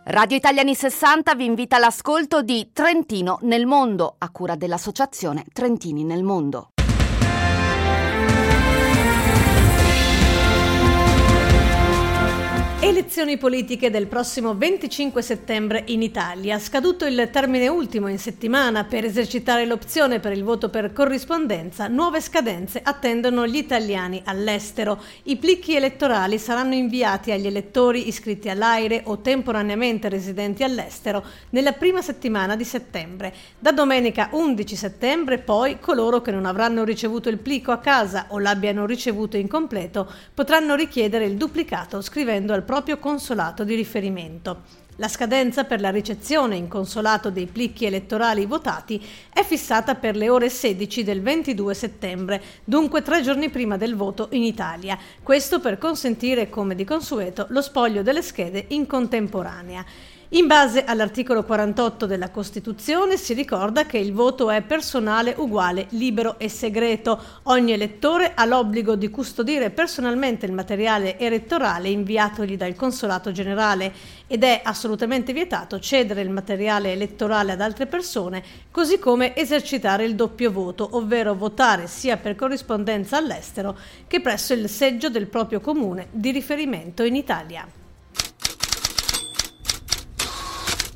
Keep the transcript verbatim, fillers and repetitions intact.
Radio Italiani sessanta vi invita all'ascolto di Trentino nel mondo, a cura dell'associazione Trentini nel Mondo. Elezioni politiche del prossimo venticinque settembre in Italia. Scaduto il termine ultimo in settimana per esercitare l'opzione per il voto per corrispondenza, nuove scadenze attendono gli italiani all'estero. I plicchi elettorali saranno inviati agli elettori iscritti all'AIRE o temporaneamente residenti all'estero nella prima settimana di settembre. Da domenica undici settembre poi coloro che non avranno ricevuto il plico a casa o l'abbiano ricevuto incompleto potranno richiedere il duplicato scrivendo al proprio consolato di riferimento. La scadenza per la ricezione in consolato dei plicchi elettorali votati è fissata per le ore sedici del ventidue settembre, dunque tre giorni prima del voto in Italia. Questo per consentire, come di consueto, lo spoglio delle schede in contemporanea. In base all'articolo quarantotto della Costituzione si ricorda che il voto è personale, uguale, libero e segreto. Ogni elettore ha l'obbligo di custodire personalmente il materiale elettorale inviatogli dal Consolato Generale ed è assolutamente vietato cedere il materiale elettorale ad altre persone, così come esercitare il doppio voto, ovvero votare sia per corrispondenza all'estero che presso il seggio del proprio comune di riferimento in Italia.